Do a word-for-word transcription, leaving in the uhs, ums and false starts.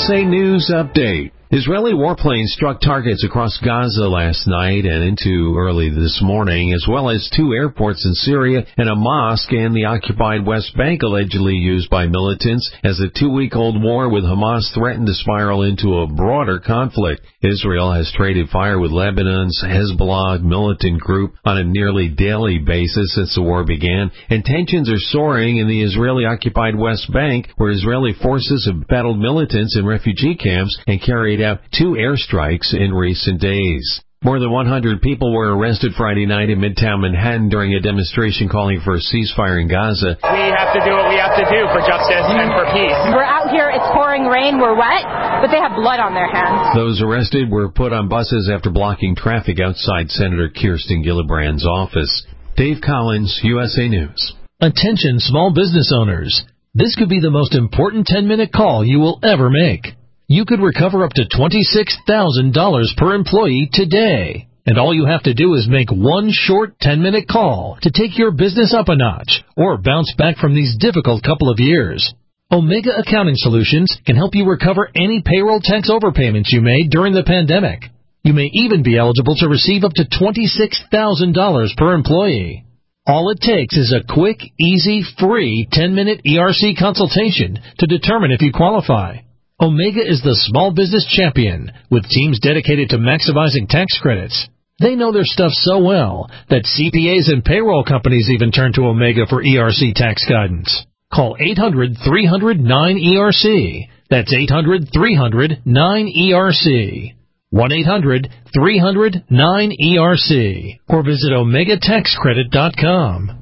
S A News Update. Israeli warplanes struck targets across Gaza last night and into early this morning, as well as two airports in Syria and a mosque in the occupied West Bank allegedly used by militants as a two-week-old war with Hamas threatened to spiral into a broader conflict. Israel has traded fire with Lebanon's Hezbollah militant group on a nearly daily basis since the war began, and tensions are soaring in the Israeli-occupied West Bank, where Israeli forces have battled militants in refugee camps and carried out two airstrikes in recent days. More than one hundred people were arrested Friday night in Midtown Manhattan during a demonstration calling for a ceasefire in Gaza. We have to do what we have to do for justice and for peace. We're out here, it's pouring rain, we're wet, but they have blood on their hands. Those arrested were put on buses after blocking traffic outside Senator Kirsten Gillibrand's office. Dave Collins, U S A News. Attention small business owners. This could be the most important ten-minute call you will ever make. You could recover up to twenty-six thousand dollars per employee today. And all you have to do is make one short ten-minute call to take your business up a notch or bounce back from these difficult couple of years. Omega Accounting Solutions can help you recover any payroll tax overpayments you made during the pandemic. You may even be eligible to receive up to twenty-six thousand dollars per employee. All it takes is a quick, easy, free ten-minute E R C consultation to determine if you qualify. Omega is the small business champion with teams dedicated to maximizing tax credits. They know their stuff so well that C P As and payroll companies even turn to Omega for E R C tax guidance. Call eight hundred, three hundred, nine E R C. That's eight hundred, three hundred, nine E R C. one eight hundred, three hundred, nine E R C. Or visit omega tax credit dot com.